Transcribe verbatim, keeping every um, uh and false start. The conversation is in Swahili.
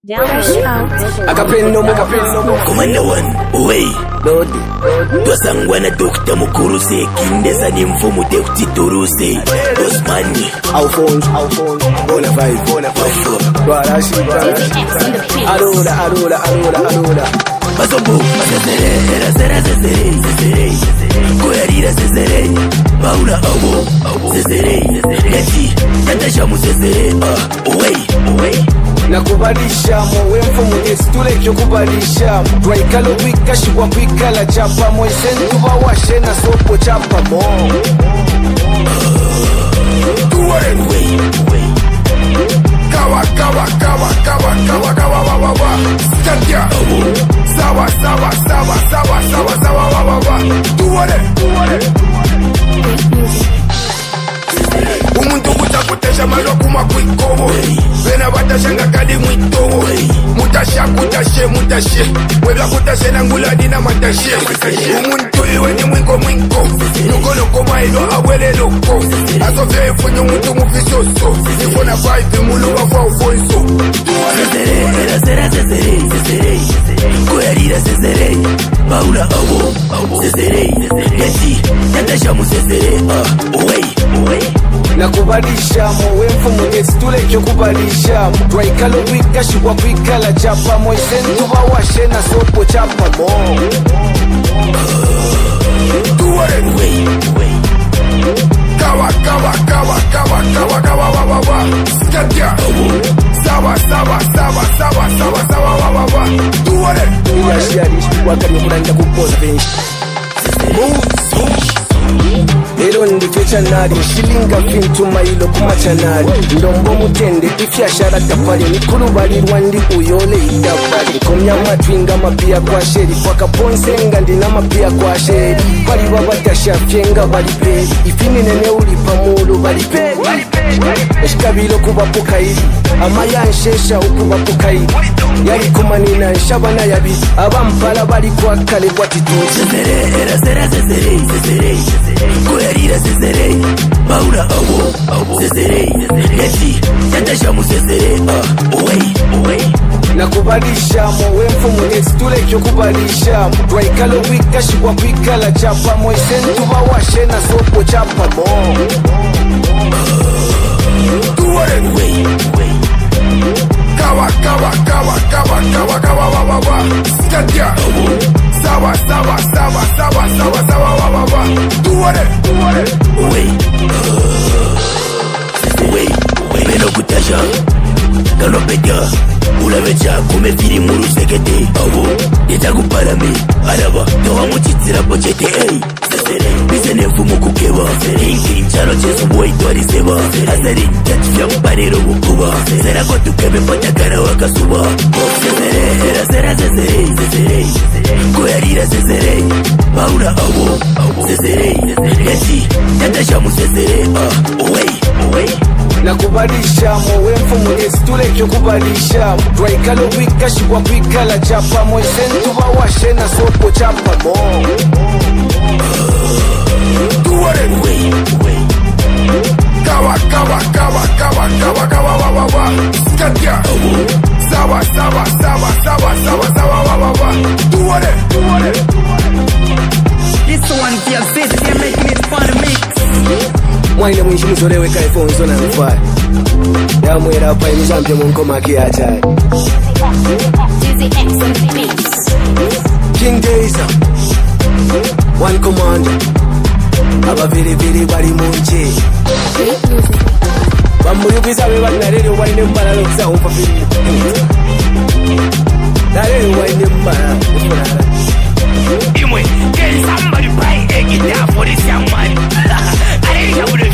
Akapendo mo kapendo mo Komanda one Uwe Lodi Dosangwana dokta mukuruse Kindeza ni mfumu dekti turuse Osmani Alphonse Alphonse Bona five Bona five Dwarashi Dwarashi Arola Arola Arola Arola Bazombo Zezere Era zera zezere Zezere Koyarira zezere Maula awo Zezere Neti Tatashamu zezere Uwe Uwe nakubalisha mu wemfo mu gesture cyo kubalisha twaikalo bikashibwa kwikala chapa mo isentu bawashe na sopo chapa mo tuware way way kawa kawa kawa kawa kawa kawa wa wa wa stadia sawa sawa sawa sawa sawa sawa wa wa wa tuware tuware umuntu kutakutesha maloku makwikobo Vena batashanga kadi mwitowo Mutasha kutashe mutashe Webla kutashe na nguladi na matashe Umuntu iwe ni mwinko mwinko Nuko loko mailo awele loko Aso vye funyo muntu mufisoso Nifona five mulu wa fa ufonso Zezere, era zera zezere, zezere Koyarira zezere Maula awo, zezere Neti, tatashamu zezere Uwei, uwei nakubalisha mu wemfo mu gesture cyo kubalisha twaikalo bikashibwa kwikala chapa mo isentu bawashe na sopo chapa mo tuware way way kawa kawa kawa kawa kawa kawa wa wa wa stadia sawa sawa sawa sawa sawa sawa wa wa wa tuware yashiyarishi wakari kuranga kupoza benshi Ero nditwe chanari shilinga fintu mailo kuma chanari ndombo mutende ifyashara tapali nikuru bali rwandi uyole idapali komya matwinga mapia kwa sheri kwa kaponsenga ndina mapia kwa sheri bali babatasha fyenga bali pe ifini nene uli pamulu bali pe eshikabilo kubapuka ili amayanshesha ukubapuka ili yali kumanina nshabana yabi abampala bali kwa kale kwa titu Zezere, era zera zezere, zezere Koyarira zezere Maula awo, zezere Neti, tatashamu zezere Uwei, uwei nakubalisha mu wemfo mu gesture cyo kubalisha twaikalo bikashibwa kwikala chapa mo isentu bawashe na sopo chapa mo tuware way way kawa kawa kawa kawa kawa kawa wa wa wa stadia sawa sawa sawa sawa sawa sawa wa wa wa tuware tuware way way way meno kutasha kano peta ulavecha kume firi muru sekete awo yeta kuparame araba towa muchitsira pochete ey zezere bizene fumu kukeba inkiri mchano chesu boi tuari seba azari tachifya mparero bukuba zera kotukebe patakara wakasuba zezere era zera zezere zezere koyarira zezere maura awo zezere neti tatashamu zezere uwei uwei nakubalisha mu wemfo mu gesture cyo kubalisha twaikalo bikashibwa kwikala chapa mo isentu bawashe na sopo chapa mo tuware way way kawa kawa kawa kawa kawa kawa wa wa wa stadia sawa sawa sawa sawa sawa sawa wa wa wa tuware tuware This one feels this, they're making it fun to mix. mwaine mwishi muzolewe ka ifonso na mfai yamwera hapa imizambye mu nkoma kiachai King Gazer One Commander abaviriviri bali munje bamuyubiza be banarero bali nembala lokza umpa filimu narero bali nembala Imwe, can somebody buy a guitar for this young man? I ain't able to